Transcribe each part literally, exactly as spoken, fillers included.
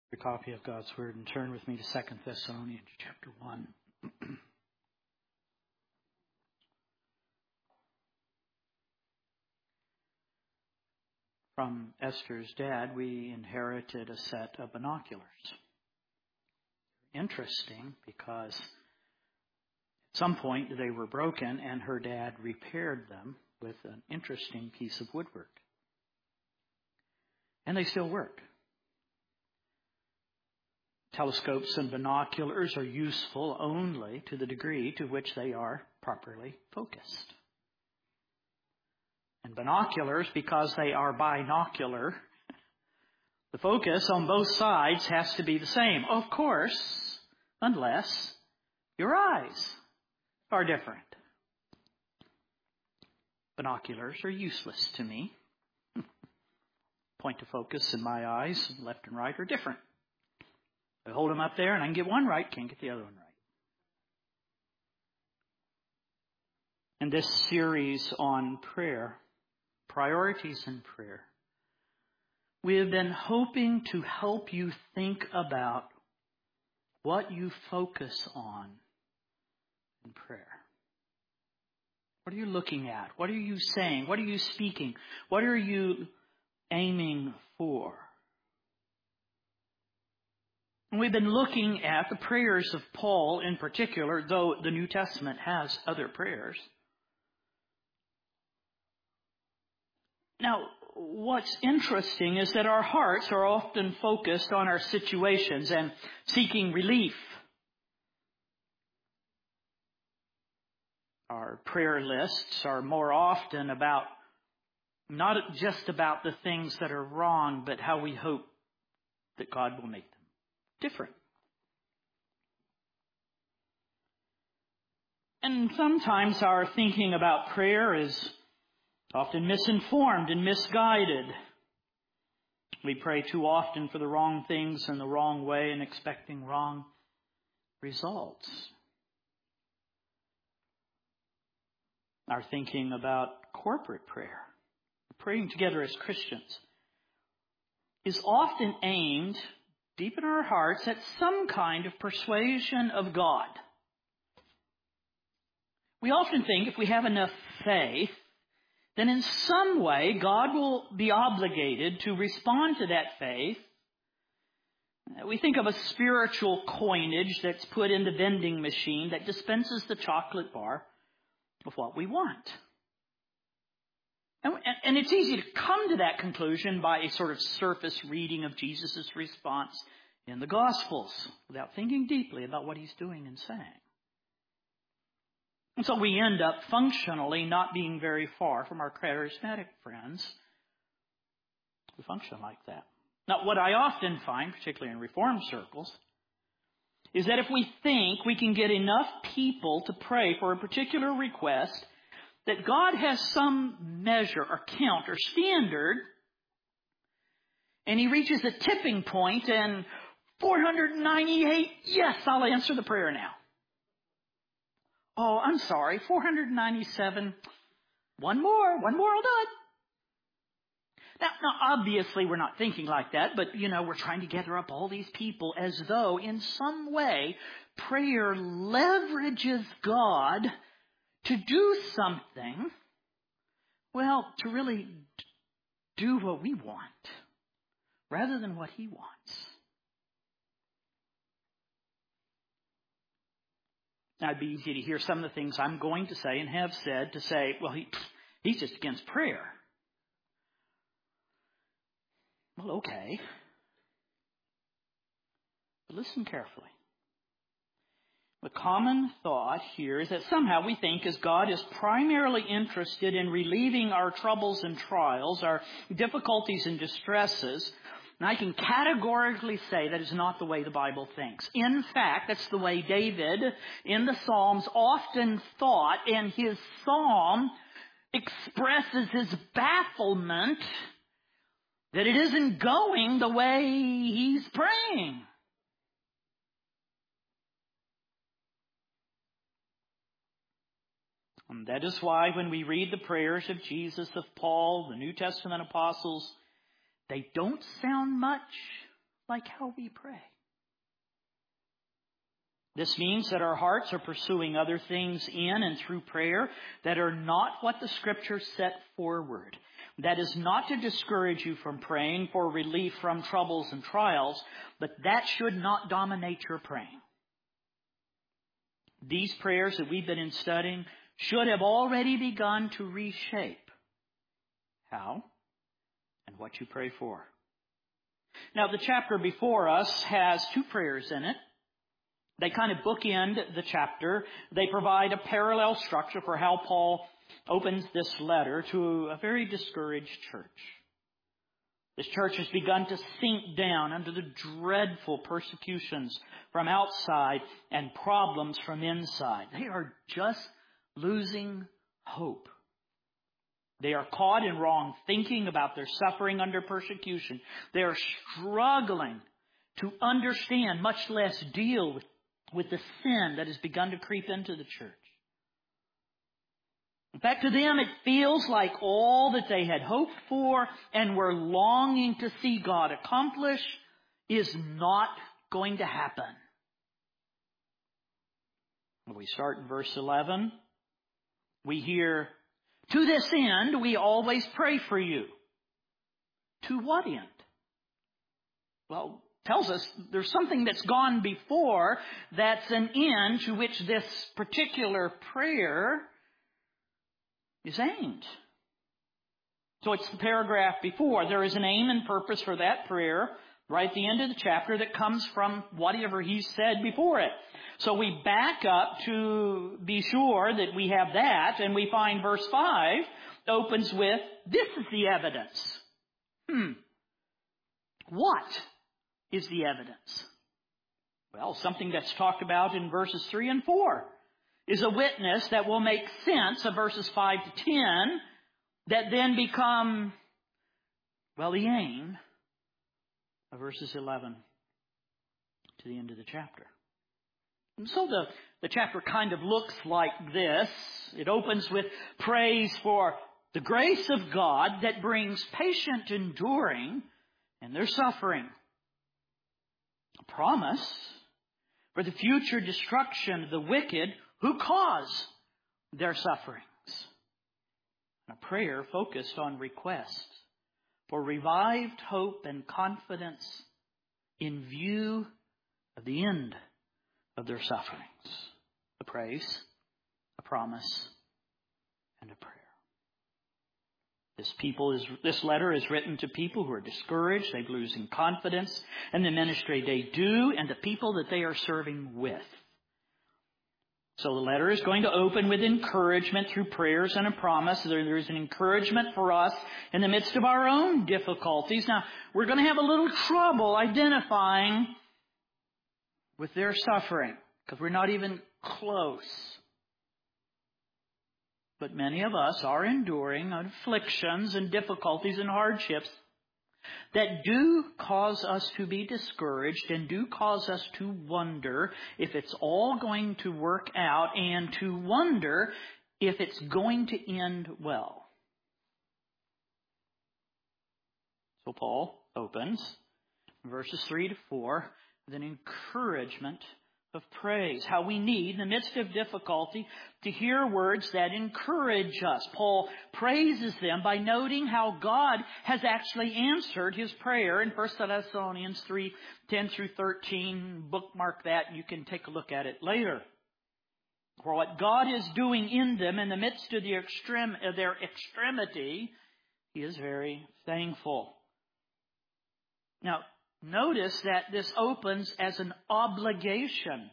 Your copy of God's Word and turn with me to Second Thessalonians chapter one. From Esther's dad, we inherited a set of binoculars. Interesting because at some point they were broken and her dad repaired them with an interesting piece of woodwork. And they still work. Telescopes and binoculars are useful only to the degree to which they are properly focused. And binoculars, because they are binocular, the focus on both sides has to be the same. Of course, unless your eyes are different. Binoculars are useless to me. Point of focus in my eyes, left and right, are different. I hold them up there and I can get one right, can't get the other one right. In this series on prayer, priorities in prayer, we have been hoping to help you think about what you focus on in prayer. What are you looking at? What are you saying? What are you speaking? What are you aiming for? And we've been looking at the prayers of Paul in particular, though the New Testament has other prayers. Now, what's interesting is that our hearts are often focused on our situations and seeking relief. Our prayer lists are more often about, not just about the things that are wrong, but how we hope that God will make them different. And sometimes our thinking about prayer is often misinformed and misguided. We pray too often for the wrong things in the wrong way and expecting wrong results. Our thinking about corporate prayer, praying together as Christians, is often aimed deep in our hearts at some kind of persuasion of God. We often think if we have enough faith, then in some way God will be obligated to respond to that faith. We think of a spiritual coinage that's put in the vending machine that dispenses the chocolate bar of what we want. And, and it's easy to come to that conclusion by a sort of surface reading of Jesus' response in the Gospels without thinking deeply about what he's doing and saying. And so we end up functionally not being very far from our charismatic friends who function like that. Now, what I often find, particularly in Reformed circles, is that if we think we can get enough people to pray for a particular request, that God has some measure or count or standard, and he reaches a tipping point and four hundred ninety-eight, yes, I'll answer the prayer now. Oh, I'm sorry, four hundred ninety-seven, one more, one more will do it. Now, now, obviously we're not thinking like that, but, you know, we're trying to gather up all these people as though in some way prayer leverages God to do something, well, to really do what we want rather than what he wants. Now, it'd be easy to hear some of the things I'm going to say and have said to say, well, he, he's just against prayer. Well, okay. But listen carefully. The common thought here is that somehow we think as God is primarily interested in relieving our troubles and trials, our difficulties and distresses, and I can categorically say that is not the way the Bible thinks. In fact, that's the way David in the Psalms often thought, and his psalm expresses his bafflement that it isn't going the way he's praying. And that is why when we read the prayers of Jesus, of Paul, the New Testament apostles, they don't sound much like how we pray. This means that our hearts are pursuing other things in and through prayer that are not what the Scriptures set forward. That is not to discourage you from praying for relief from troubles and trials, but that should not dominate your praying. These prayers that we've been in studying should have already begun to reshape how and what you pray for. Now, the chapter before us has two prayers in it. They kind of bookend the chapter. They provide a parallel structure for how Paul opens this letter to a very discouraged church. This church has begun to sink down under the dreadful persecutions from outside and problems from inside. They are just losing hope. They are caught in wrong thinking about their suffering under persecution. They are struggling to understand, much less deal with, with the sin that has begun to creep into the church. In fact, to them it feels like all that they had hoped for and were longing to see God accomplish is not going to happen. When we start in verse eleven, we hear, "To this end we always pray for you." To what end? Well, it tells us there's something that's gone before that's an end to which this particular prayer is aimed. So it's the paragraph before. There is an aim and purpose for that prayer right at the end of the chapter that comes from whatever he said before it. So we back up to be sure that we have that, and we find verse five opens with, "This is the evidence." Hmm. What is the evidence? Well, something that's talked about in verses three and four. Is a witness that will make sense of verses five to ten that then become, well, the aim of verses eleven to the end of the chapter. And so the, the chapter kind of looks like this. It opens with praise for the grace of God that brings patient enduring in their suffering. A promise for the future destruction of the wicked who cause their sufferings. A prayer focused on requests for revived hope and confidence in view of the end of their sufferings. A praise, a promise, and a prayer. This people is this letter is written to people who are discouraged, they're losing confidence in the ministry they do and the people that they are serving with. So the letter is going to open with encouragement through prayers and a promise. There is an encouragement for us in the midst of our own difficulties. Now, we're going to have a little trouble identifying with their suffering because we're not even close. But many of us are enduring afflictions and difficulties and hardships that do cause us to be discouraged and do cause us to wonder if it's all going to work out and to wonder if it's going to end well. So Paul opens verses three to four with an encouragement of praise, how we need, in the midst of difficulty, to hear words that encourage us. Paul praises them by noting how God has actually answered his prayer in First Thessalonians three, ten through thirteen. Bookmark that, and you can take a look at it later. For what God is doing in them in the midst of, the extreme, of their extremity, he is very thankful. Now, notice that this opens as an obligation.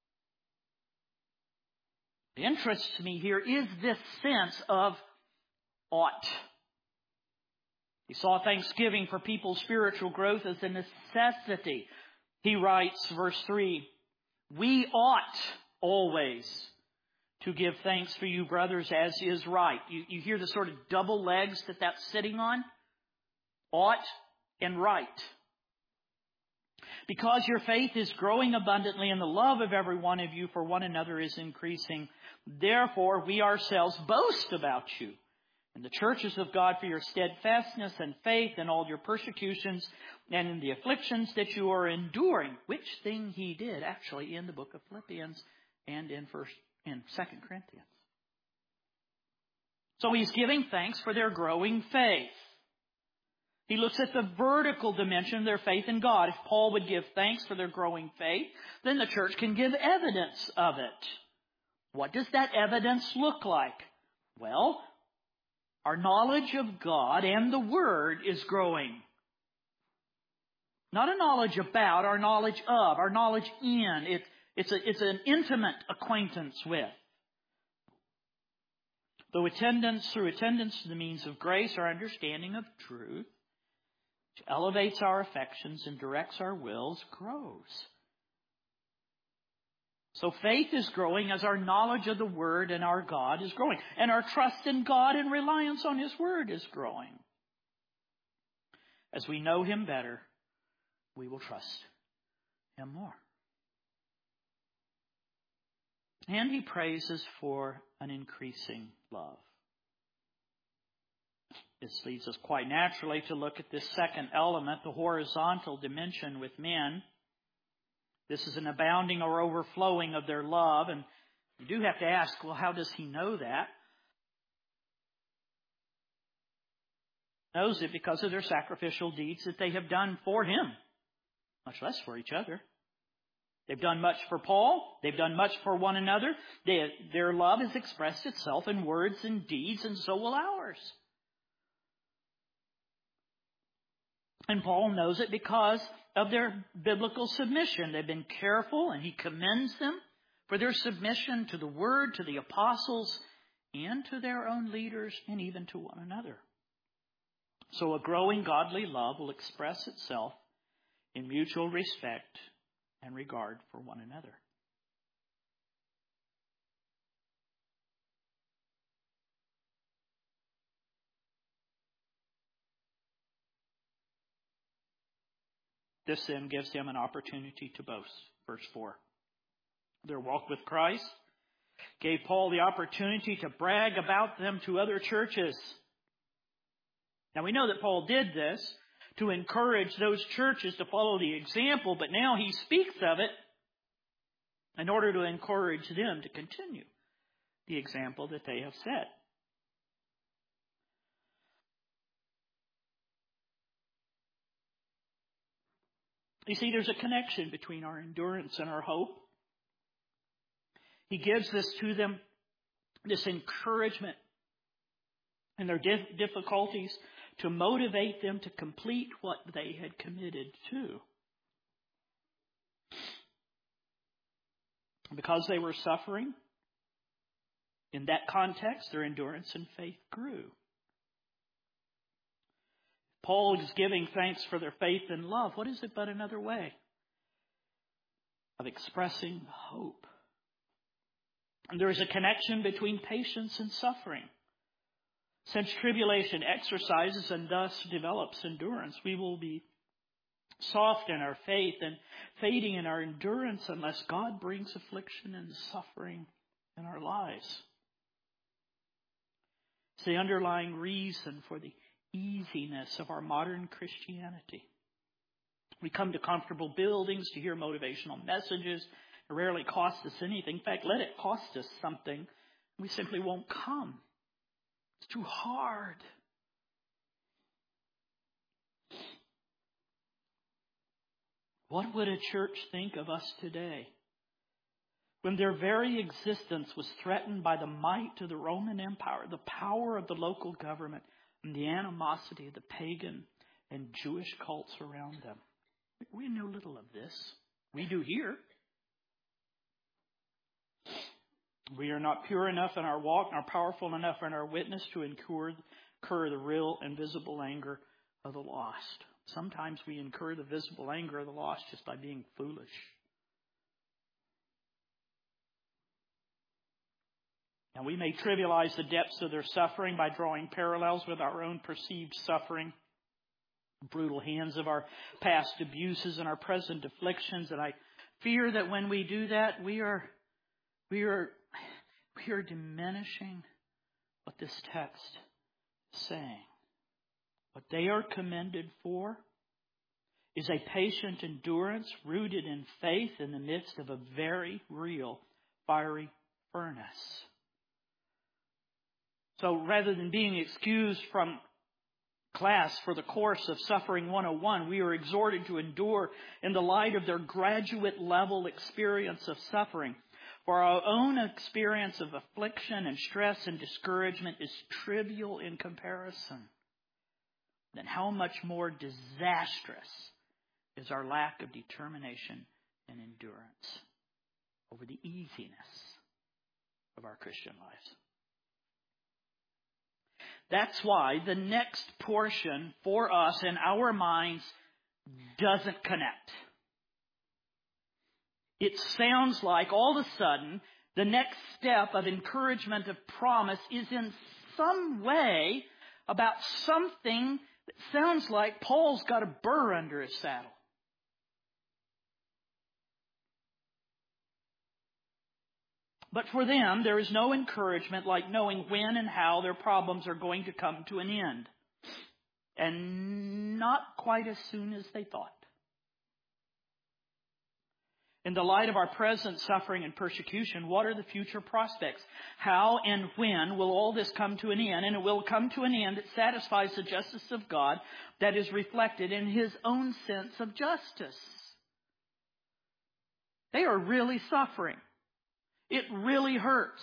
The interest to me here is this sense of ought. He saw thanksgiving for people's spiritual growth as a necessity. He writes, verse three, "We ought always to give thanks for you, brothers, as is right." You, you hear the sort of double legs that that's sitting on? Ought and right. "Because your faith is growing abundantly and the love of every one of you for one another is increasing. Therefore, we ourselves boast about you and the churches of God for your steadfastness and faith in all your persecutions and in the afflictions that you are enduring, which thing he did actually in the book of Philippians and in first in Second Corinthians. So he's giving thanks for their growing faith. He looks at the vertical dimension of their faith in God. If Paul would give thanks for their growing faith, then the church can give evidence of it. What does that evidence look like? Well, our knowledge of God and the Word is growing. Not a knowledge about, our knowledge of, our knowledge in. It, it's, a, it's an intimate acquaintance with. Though attendance, through attendance to the means of grace, our understanding of truth, which elevates our affections and directs our wills, grows. So faith is growing as our knowledge of the Word and our God is growing. And our trust in God and reliance on His Word is growing. As we know Him better, we will trust Him more. And he praises for an increasing love. This leads us quite naturally to look at this second element, the horizontal dimension with men. This is an abounding or overflowing of their love. And you do have to ask, well, how does he know that? He knows it because of their sacrificial deeds that they have done for him, much less for each other. They've done much for Paul. They've done much for one another. They, their love has expressed itself in words and deeds, and so will ours. And Paul knows it because of their biblical submission. They've been careful, and he commends them for their submission to the Word, to the apostles, and to their own leaders, and even to one another. So a growing godly love will express itself in mutual respect and regard for one another. This then gives them an opportunity to boast. Verse four. Their walk with Christ gave Paul the opportunity to brag about them to other churches. Now we know that Paul did this to encourage those churches to follow the example, but now he speaks of it in order to encourage them to continue the example that they have set. You see, there's a connection between our endurance and our hope. He gives this to them, this encouragement in their difficulties, to motivate them to complete what they had committed to. Because they were suffering, in that context, their endurance and faith grew. Paul is giving thanks for their faith and love. What is it but another way of expressing hope? And there is a connection between patience and suffering. Since tribulation exercises and thus develops endurance, we will be soft in our faith and fading in our endurance unless God brings affliction and suffering in our lives. It's the underlying reason for the easiness of our modern Christianity. We come to comfortable buildings to hear motivational messages. It rarely costs us anything. In fact, let it cost us something. We simply won't come. It's too hard. What would a church think of us today when their very existence was threatened by the might of the Roman Empire, the power of the local government, and the animosity of the pagan and Jewish cults around them? We know little of this. We do here. We are not pure enough in our walk, nor powerful enough in our witness to incur, incur the real and visible anger of the lost. Sometimes we incur the visible anger of the lost just by being foolish. And we may trivialize the depths of their suffering by drawing parallels with our own perceived suffering, brutal hands of our past abuses and our present afflictions. And I fear that when we do that, we are we are we are diminishing what this text saying, what they are commended for is a patient endurance rooted in faith in the midst of a very real fiery furnace. So rather than being excused from class for the course of Suffering one oh one, we are exhorted to endure in the light of their graduate level experience of suffering. For our own experience of affliction and stress and discouragement is trivial in comparison. Then how much more disastrous is our lack of determination and endurance over the easiness of our Christian lives. That's why the next portion for us in our minds doesn't connect. It sounds like all of a sudden the next step of encouragement, of promise, is in some way about something that sounds like Paul's got a burr under his saddle. But for them, there is no encouragement like knowing when and how their problems are going to come to an end. And not quite as soon as they thought. In the light of our present suffering and persecution, what are the future prospects? How and when will all this come to an end? And it will come to an end that satisfies the justice of God that is reflected in His own sense of justice. They are really suffering. It really hurts.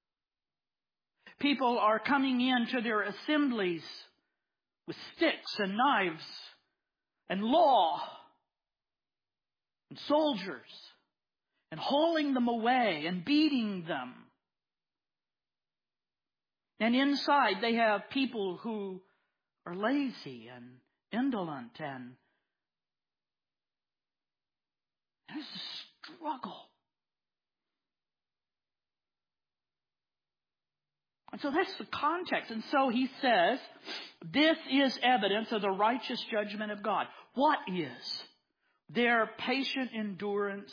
People are coming into their assemblies with sticks and knives and law and soldiers and hauling them away and beating them. And inside they have people who are lazy and indolent, and there's a struggle. And so that's the context. And so he says, this is evidence of the righteous judgment of God. What is? Their patient endurance,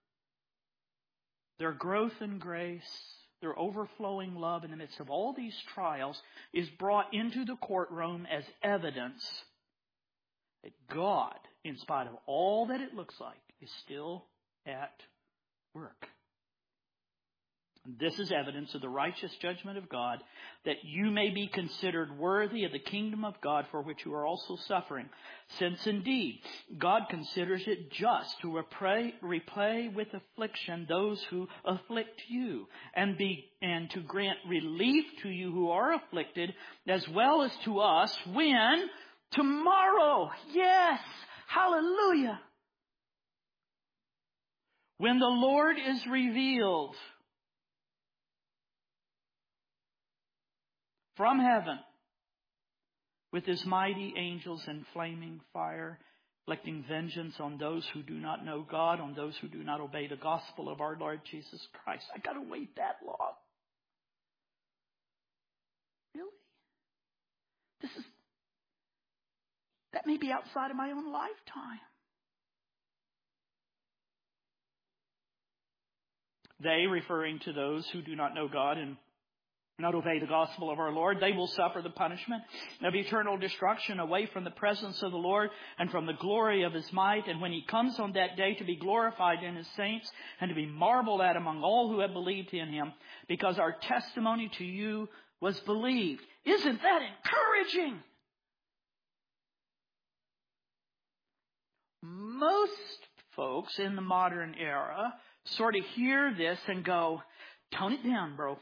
their growth in grace, their overflowing love in the midst of all these trials is brought into the courtroom as evidence that God, in spite of all that it looks like, is still at work. This is evidence of the righteous judgment of God, that you may be considered worthy of the kingdom of God for which you are also suffering. Since indeed God considers it just to repay, repay with affliction those who afflict you, and be and to grant relief to you who are afflicted, as well as to us when tomorrow, yes, hallelujah, when the Lord is revealed from heaven with His mighty angels in flaming fire, inflicting vengeance on those who do not know God, on those who do not obey the gospel of our Lord Jesus Christ. I got to wait that long. Really? This is, that may be outside of my own lifetime. They, referring to those who do not know God and not obey the gospel of our Lord, they will suffer the punishment of eternal destruction away from the presence of the Lord and from the glory of His might. And when He comes on that day to be glorified in His saints and to be marveled at among all who have believed in Him, because our testimony to you was believed. Isn't that encouraging? Most folks in the modern era sort of hear this and go, tone it down, bro.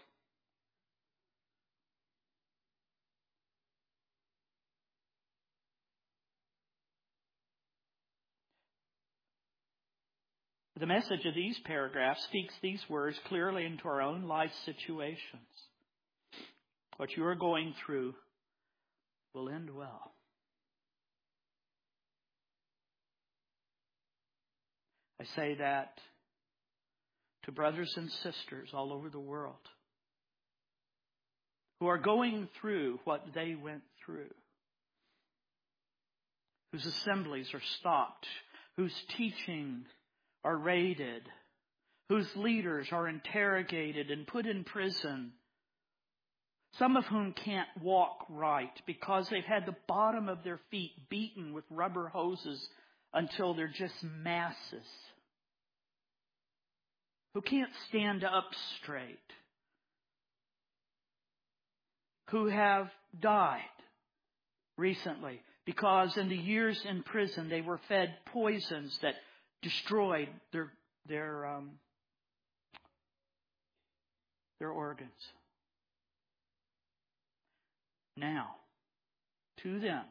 The message of these paragraphs speaks these words clearly into our own life situations. What you are going through will end well. I say that to brothers and sisters all over the world who are going through what they went through, whose assemblies are stopped, whose teaching are raided, whose leaders are interrogated and put in prison, some of whom can't walk right because they've had the bottom of their feet beaten with rubber hoses until they're just masses, who can't stand up straight, who have died recently because in the years in prison they were fed poisons that destroyed their their um, their organs. Now, to them,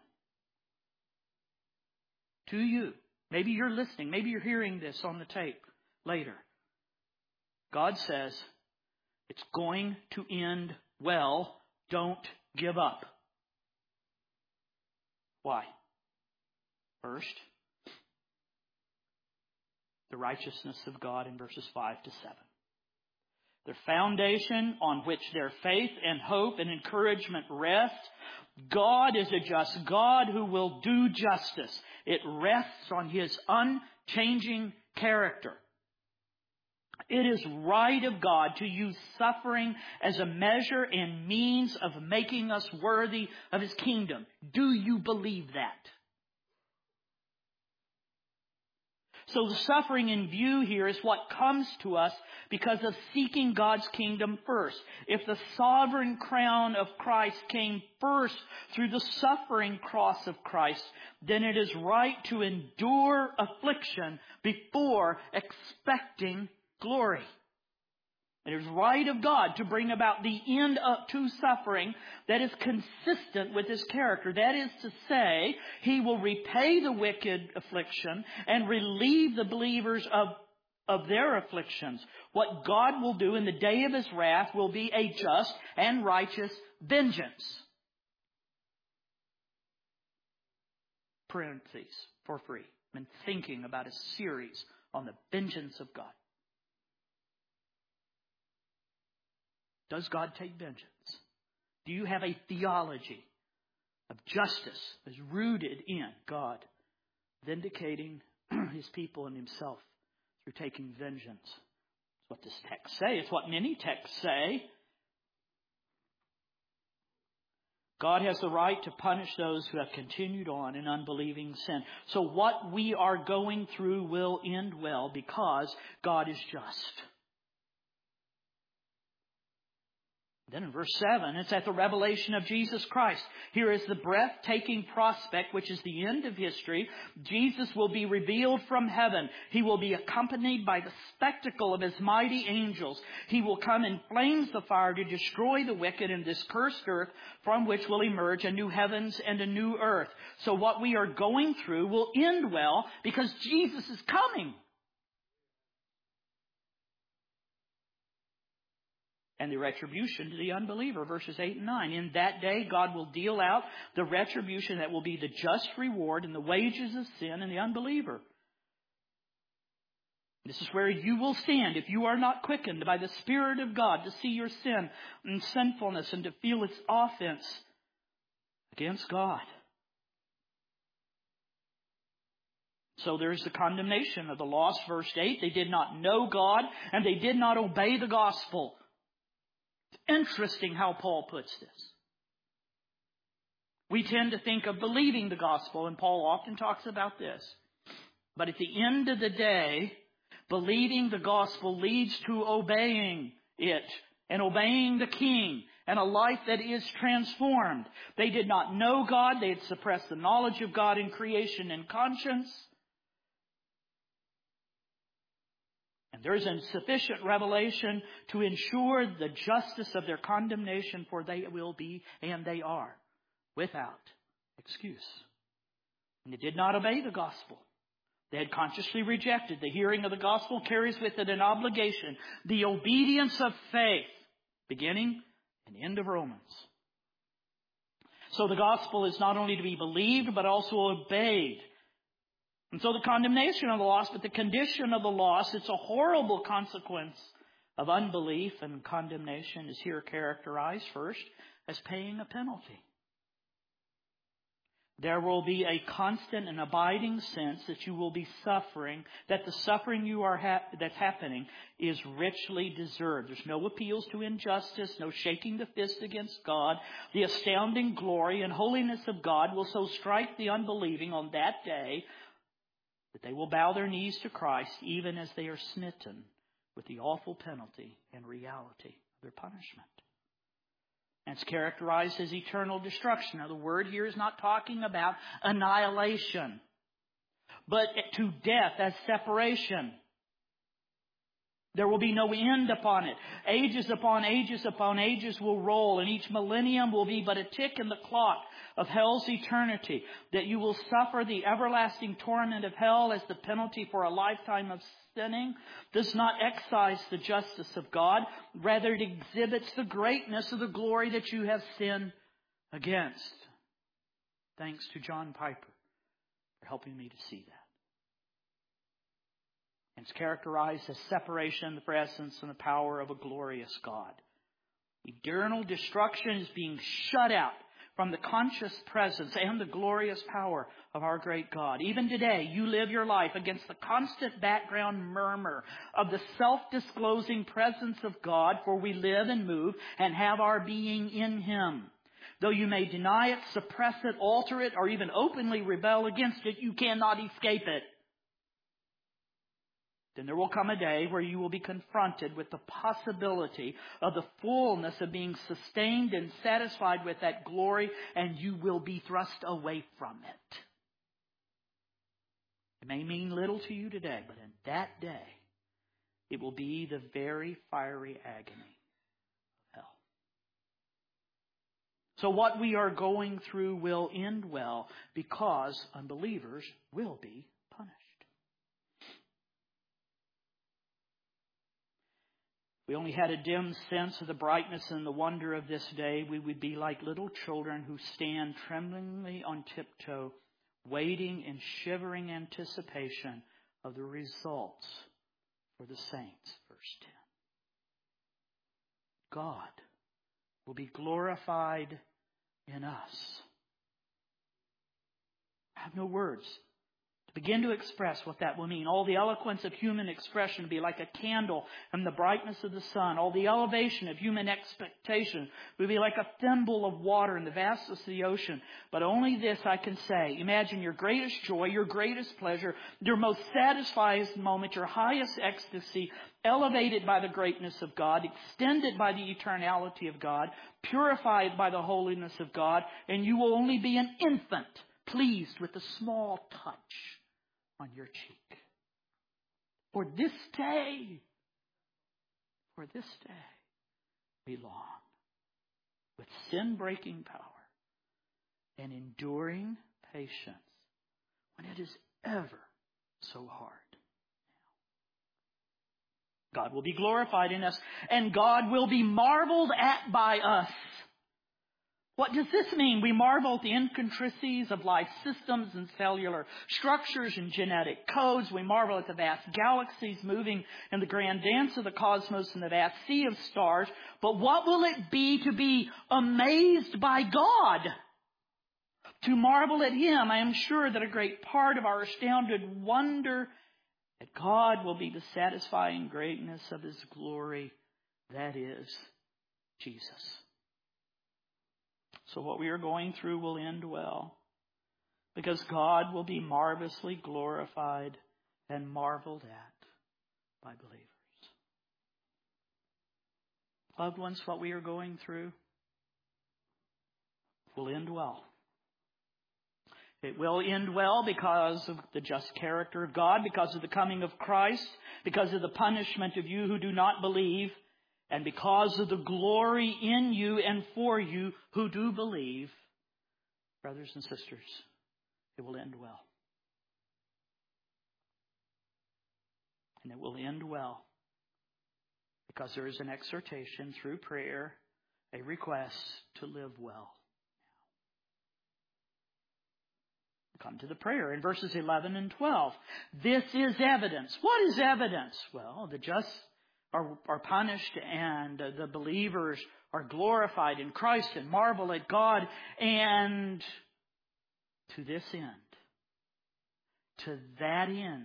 to you, maybe you're listening, maybe you're hearing this on the tape later. God says, it's going to end well. Don't give up. Why? First, the righteousness of God in verses five to seven. The foundation on which their faith and hope and encouragement rest. God is a just God who will do justice. It rests on His unchanging character. It is right of God to use suffering as a measure and means of making us worthy of His kingdom. Do you believe that? So the suffering in view here is what comes to us because of seeking God's kingdom first. If the sovereign crown of Christ came first through the suffering cross of Christ, then it is right to endure affliction before expecting glory. It is right of God to bring about the end up to suffering that is consistent with His character. That is to say, He will repay the wicked affliction and relieve the believers of, of their afflictions. What God will do in the day of His wrath will be a just and righteous vengeance. Parentheses, for free. I've been thinking about a series on the vengeance of God. Does God take vengeance? Do you have a theology of justice that's rooted in God vindicating His people and Himself through taking vengeance? That's what this text says. It's what many texts say. God has the right to punish those who have continued on in unbelieving sin. So what we are going through will end well because God is just. Then in verse seven, it's at the revelation of Jesus Christ. Here is the breathtaking prospect, which is the end of history. Jesus will be revealed from heaven. He will be accompanied by the spectacle of His mighty angels. He will come in flames of fire to destroy the wicked in this cursed earth, from which will emerge a new heavens and a new earth. So what we are going through will end well because Jesus is coming. And the retribution to the unbeliever, verses eight and nine. In that day, God will deal out the retribution that will be the just reward and the wages of sin in the unbeliever. This is where you will stand if you are not quickened by the Spirit of God to see your sin and sinfulness and to feel its offense against God. So there is the condemnation of the lost, verse eight. They did not know God and they did not obey the gospel. Interesting how Paul puts this. We tend to think of believing the gospel, and Paul often talks about this. But at the end of the day, believing the gospel leads to obeying it and obeying the King and a life that is transformed. They did not know God. They had suppressed the knowledge of God in creation and conscience. There is insufficient revelation to ensure the justice of their condemnation, for they will be, and they are, without excuse. And they did not obey the gospel. They had consciously rejected. The hearing of the gospel carries with it an obligation, the obedience of faith, beginning and end of Romans. So the gospel is not only to be believed, but also obeyed. And so the condemnation of the lost, but the condition of the lost, it's a horrible consequence of unbelief, and condemnation is here characterized first as paying a penalty. There will be a constant and abiding sense that you will be suffering, that the suffering you are ha- that's happening is richly deserved. There's no appeals to injustice, no shaking the fist against God. The astounding glory and holiness of God will so strike the unbelieving on that day that they will bow their knees to Christ even as they are smitten with the awful penalty and reality of their punishment. And it's characterized as eternal destruction. Now, the word here is not talking about annihilation, but to death as separation. There will be no end upon it. Ages upon ages upon ages will roll, and each millennium will be but a tick in the clock of hell's eternity. That you will suffer the everlasting torment of hell as the penalty for a lifetime of sinning does not excise the justice of God. Rather, it exhibits the greatness of the glory that you have sinned against. Thanks to John Piper for helping me to see that. And it's characterized as separation, the presence, and the power of a glorious God. Eternal destruction is being shut out from the conscious presence and the glorious power of our great God. Even today, you live your life against the constant background murmur of the self-disclosing presence of God, for we live and move and have our being in Him. Though you may deny it, suppress it, alter it, or even openly rebel against it, you cannot escape it. Then there will come a day where you will be confronted with the possibility of the fullness of being sustained and satisfied with that glory, and you will be thrust away from it. It may mean little to you today, but in that day, it will be the very fiery agony of hell. So what we are going through will end well, because unbelievers will be punished. If we only had a dim sense of the brightness and the wonder of this day, we would be like little children who stand tremblingly on tiptoe, waiting in shivering anticipation of the results for the saints. Verse ten. God will be glorified in us. I have no words to begin to express what that will mean. All the eloquence of human expression will be like a candle in the brightness of the sun. All the elevation of human expectation will be like a thimble of water in the vastness of the ocean. But only this I can say. Imagine your greatest joy, your greatest pleasure, your most satisfying moment, your highest ecstasy, elevated by the greatness of God, extended by the eternality of God, purified by the holiness of God, and you will only be an infant, pleased with a small touch on your cheek. For this day, for this day, we long with sin-breaking power and enduring patience when it is ever so hard. God will be glorified in us, and God will be marveled at by us. What does this mean? We marvel at the intricacies of life systems and cellular structures and genetic codes. We marvel at the vast galaxies moving in the grand dance of the cosmos and the vast sea of stars. But what will it be to be amazed by God? To marvel at Him? I am sure that a great part of our astounded wonder at God will be the satisfying greatness of His glory. That is Jesus. So what we are going through will end well, because God will be marvelously glorified and marveled at by believers. Loved ones, what we are going through will end well. It will end well because of the just character of God, because of the coming of Christ, because of the punishment of you who do not believe, and because of the glory in you and for you who do believe. Brothers and sisters, it will end well. And it will end well because there is an exhortation through prayer, a request to live well. Come to the prayer in verses eleven and twelve. This is evidence. What is evidence? Well, the just are, are punished, and uh, the believers are glorified in Christ and marvel at God. And To this end. To that end.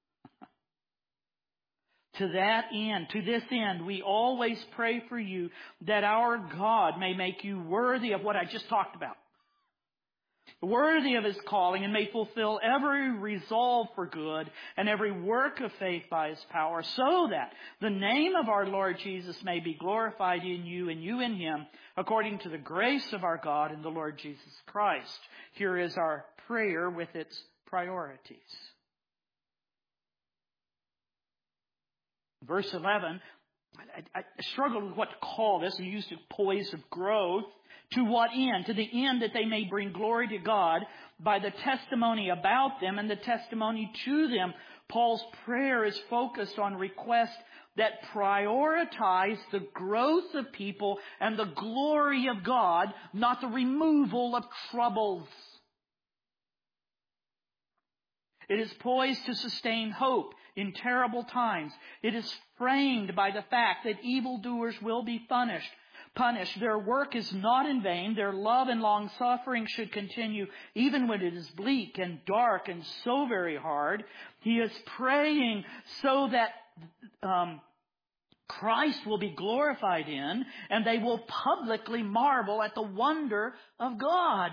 To that end, to this end, we always pray for you that our God may make you worthy of what I just talked about. Worthy of His calling, and may fulfill every resolve for good and every work of faith by His power, so that the name of our Lord Jesus may be glorified in you and you in Him, according to the grace of our God and the Lord Jesus Christ. Here is our prayer with its priorities. Verse eleven, I, I struggled with what to call this. We used a poise of growth. To what end? To the end that they may bring glory to God by the testimony about them and the testimony to them. Paul's prayer is focused on requests that prioritize the growth of people and the glory of God, not the removal of troubles. It is poised to sustain hope in terrible times. It is framed by the fact that evildoers will be punished. Punished. Their work is not in vain. Their love and long suffering should continue even when it is bleak and dark and so very hard. He is praying so that um, Christ will be glorified in, and they will publicly marvel at the wonder of God.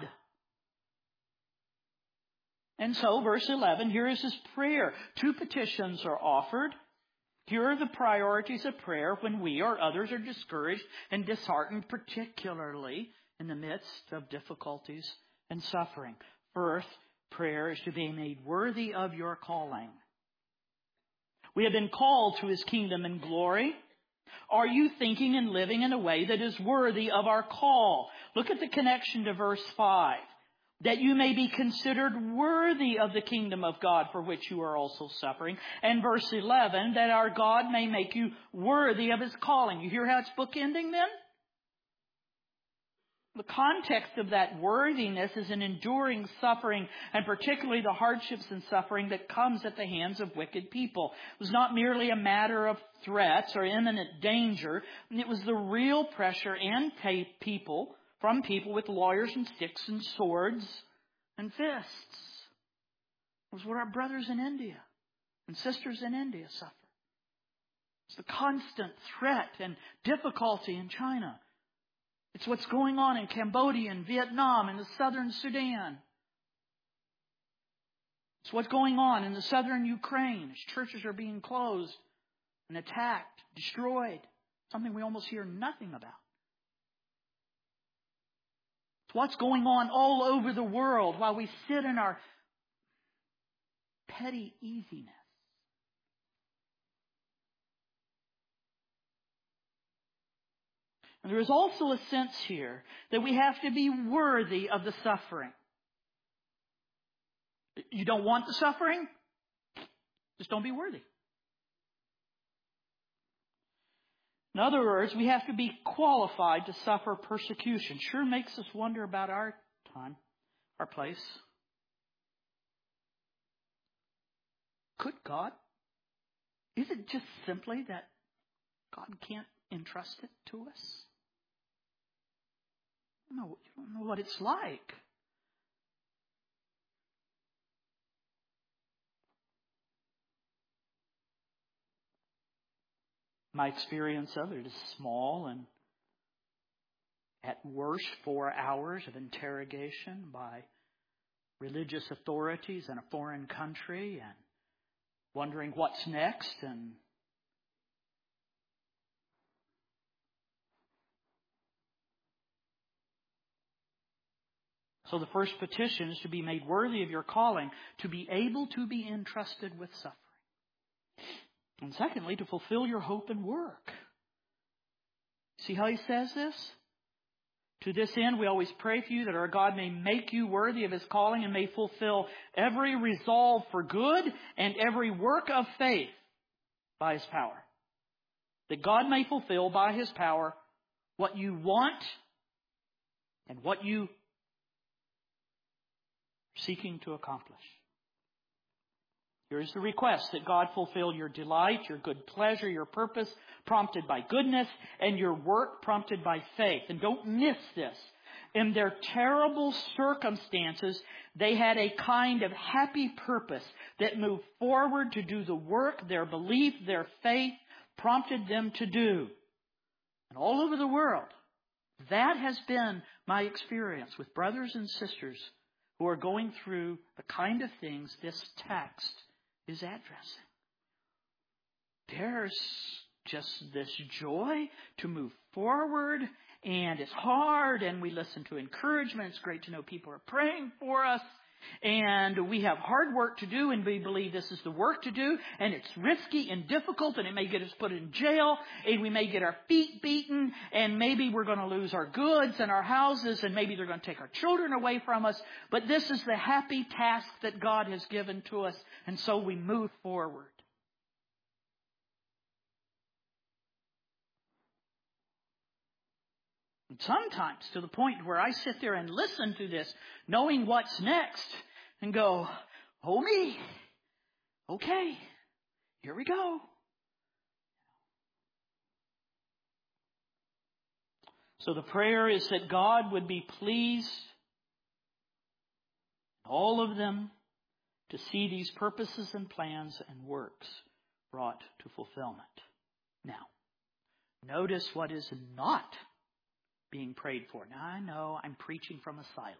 And so, verse eleven, here is his prayer. Two petitions are offered. Here are the priorities of prayer when we or others are discouraged and disheartened, particularly in the midst of difficulties and suffering. First, prayer is to be made worthy of your calling. We have been called to His kingdom and glory. Are you thinking and living in a way that is worthy of our call? Look at the connection to verse five. That you may be considered worthy of the kingdom of God for which you are also suffering. And verse eleven, that our God may make you worthy of His calling. You hear how it's bookending then? The context of that worthiness is an enduring suffering, and particularly the hardships and suffering that comes at the hands of wicked people. It was not merely a matter of threats or imminent danger. It was the real pressure and pay people from people with lawyers and sticks and swords and fists. It was what our brothers in India and sisters in India suffer. It's the constant threat and difficulty in China. It's what's going on in Cambodia and Vietnam and the southern Sudan. It's what's going on in the southern Ukraine as churches are being closed and attacked, destroyed. Something we almost hear nothing about. It's what's going on all over the world while we sit in our petty easiness. And there is also a sense here that we have to be worthy of the suffering. You don't want the suffering? Just don't be worthy. In other words, we have to be qualified to suffer persecution. Sure makes us wonder about our time, our place. Could God? Is it just simply that God can't entrust it to us? No, you don't know what it's like. My experience of it is small and at worst four hours of interrogation by religious authorities in a foreign country and wondering what's next. And so the first petition is to be made worthy of your calling, to be able to be entrusted with suffering. And secondly, to fulfill your hope and work. See how he says this? To this end, we always pray for you that our God may make you worthy of His calling and may fulfill every resolve for good and every work of faith by His power. That God may fulfill by His power what you want and what you are seeking to accomplish. Here is the request, that God fulfill your delight, your good pleasure, your purpose prompted by goodness, and your work prompted by faith. And don't miss this. In their terrible circumstances, they had a kind of happy purpose that moved forward to do the work their belief, their faith prompted them to do. And all over the world, that has been my experience with brothers and sisters who are going through the kind of things this text is addressing. There's just this joy to move forward, and it's hard, and we listen to encouragement. It's great to know people are praying for us, and we have hard work to do, and we believe this is the work to do, and it's risky and difficult, and it may get us put in jail, and we may get our feet beaten, and maybe we're going to lose our goods and our houses, and maybe they're going to take our children away from us. But this is the happy task that God has given to us, and so we move forward. And sometimes to the point where I sit there and listen to this, knowing what's next, and go, oh me, okay, here we go. So the prayer is that God would be pleased, all of them, to see these purposes and plans and works brought to fulfillment. Now, notice what is not being prayed for. Now, I know I'm preaching from a silence.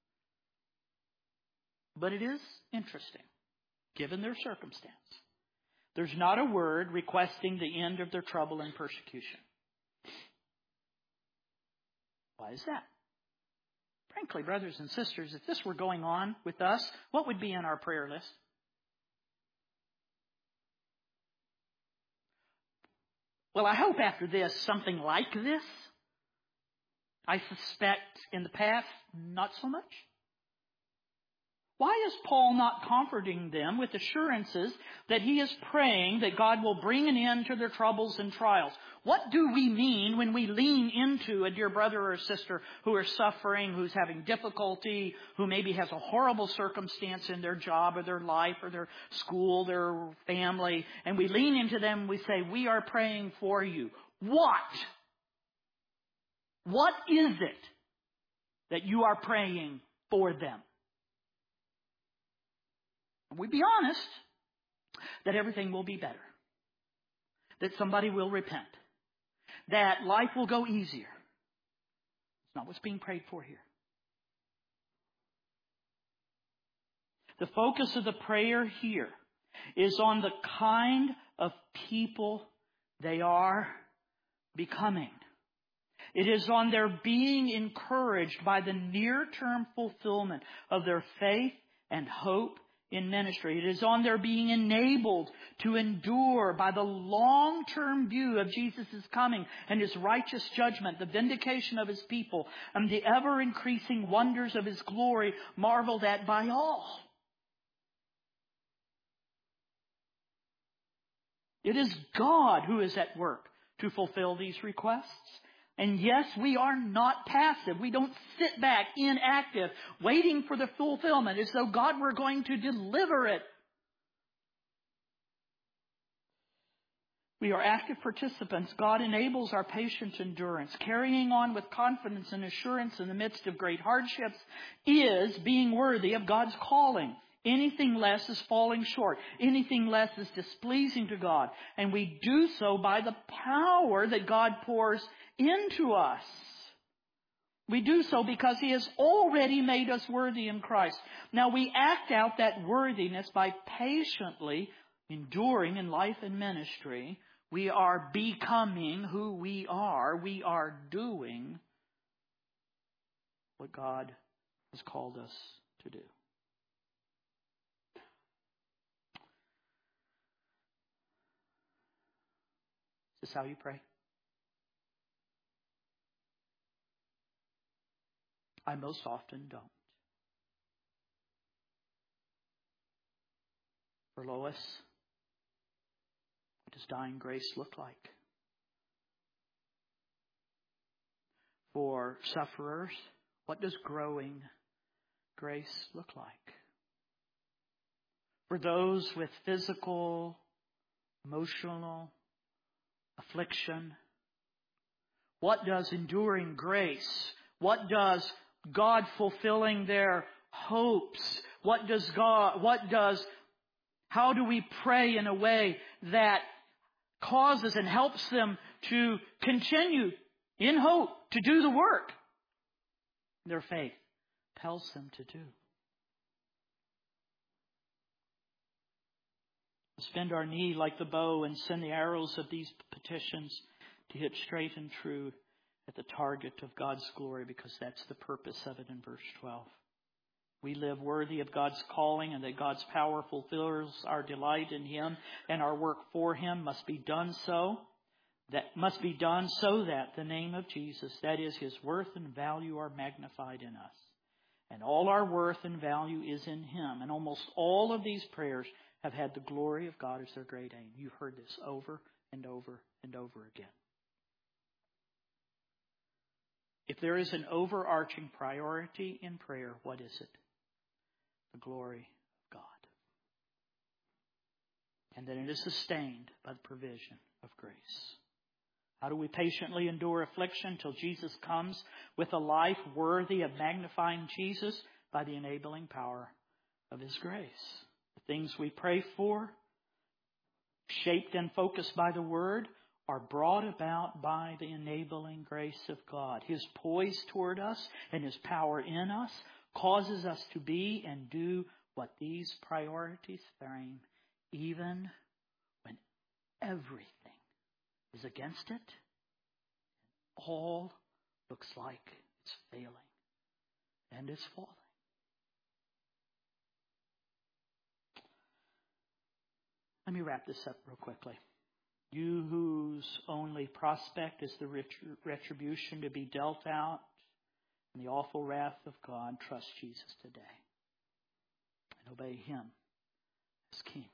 But it is interesting, given their circumstance. There's not a word requesting the end of their trouble and persecution. Why is that? Frankly, brothers and sisters, if this were going on with us, what would be in our prayer list? Well, I hope after this, something like this. I suspect in the past, not so much. Why is Paul not comforting them with assurances that he is praying that God will bring an end to their troubles and trials? What do we mean when we lean into a dear brother or sister who are suffering, who's having difficulty, who maybe has a horrible circumstance in their job or their life or their school, their family, and we lean into them and we say, we are praying for you. What? What is it that you are praying for them? And we be honest that everything will be better. That somebody will repent. That life will go easier. It's not what's being prayed for here. The focus of the prayer here is on the kind of people they are becoming. It is on their being encouraged by the near-term fulfillment of their faith and hope in ministry. It is on their being enabled to endure by the long-term view of Jesus' coming and His righteous judgment, the vindication of His people, and the ever-increasing wonders of His glory marveled at by all. It is God who is at work to fulfill these requests. And yes, we are not passive. We don't sit back inactive, waiting for the fulfillment as though God were going to deliver it. We are active participants. God enables our patient endurance. Carrying on with confidence and assurance in the midst of great hardships is being worthy of God's calling. Anything less is falling short. Anything less is displeasing to God. And we do so by the power that God pours into us. We do so because He has already made us worthy in Christ. Now we act out that worthiness by patiently enduring in life and ministry. We are becoming who we are. We are doing what God has called us to do. Is this how you pray? I most often don't. For Lois, what does dying grace look like? For sufferers, what does growing grace look like? For those with physical, emotional affliction, what does enduring grace, what does God fulfilling their hopes? What does God, what does, how do we pray in a way that causes and helps them to continue in hope to do the work their faith tells them to do? Bend our knee like the bow and send the arrows of these petitions to hit straight and true at the target of God's glory, because that's the purpose of it in verse twelve. We live worthy of God's calling, and that God's power fulfills our delight in Him, and our work for Him must be done so. That must be done so that the name of Jesus, that is His worth and value, are magnified in us. And all our worth and value is in Him. And almost all of these prayers have had the glory of God as their great aim. You've heard this over and over and over again. If there is an overarching priority in prayer, what is it? The glory of God. And then it is sustained by the provision of grace. How do we patiently endure affliction till Jesus comes with a life worthy of magnifying Jesus? By the enabling power of His grace. The things we pray for, shaped and focused by the Word, are brought about by the enabling grace of God. His poise toward us and His power in us causes us to be and do what these priorities frame, even when everything is against it. All looks like it's failing and it's falling. Let me wrap this up real quickly. You whose only prospect is the retribution to be dealt out and the awful wrath of God, trust Jesus today and obey Him as King.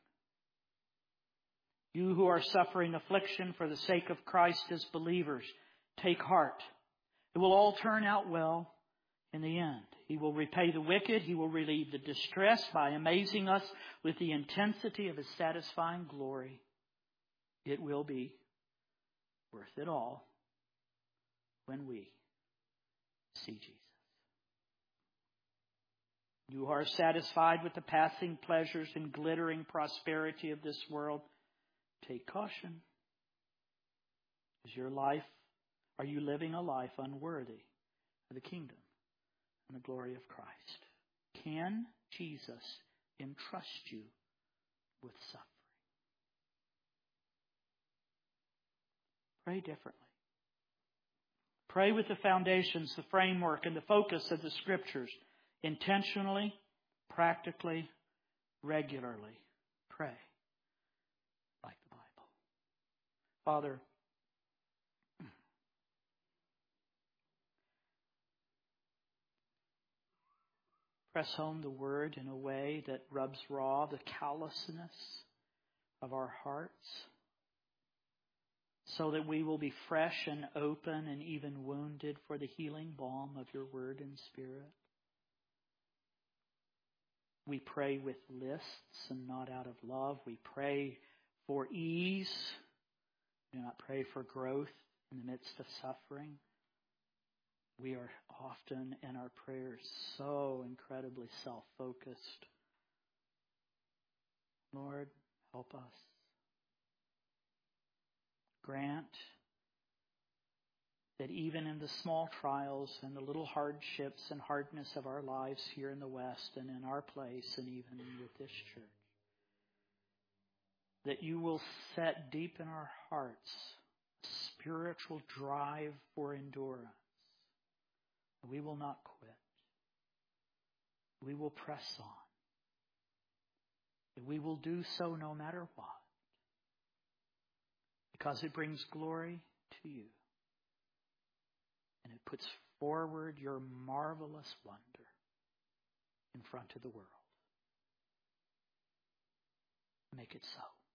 You who are suffering affliction for the sake of Christ as believers, take heart. It will all turn out well in the end. He will repay the wicked. He will relieve the distress by amazing us with the intensity of His satisfying glory. It will be worth it all when we see Jesus. You are satisfied with the passing pleasures and glittering prosperity of this world. Take caution. Is your life, are you living a life unworthy of the kingdom and the glory of Christ? Can Jesus entrust you with suffering? Pray differently. Pray with the foundations, the framework, and the focus of the Scriptures. Intentionally, practically, regularly. Pray like the Bible. Father, press home the Word in a way that rubs raw the callousness of our hearts, so that we will be fresh and open and even wounded for the healing balm of your Word and Spirit. We pray with lists and not out of love. We pray for ease. We do not pray for growth in the midst of suffering. We are often in our prayers so incredibly self-focused. Lord, help us. Grant that even in the small trials and the little hardships and hardness of our lives here in the West and in our place and even with this church, that you will set deep in our hearts a spiritual drive for endurance. We will not quit. We will press on. We will do so no matter what, because it brings glory to you. And it puts forward your marvelous wonder in front of the world. Make it so.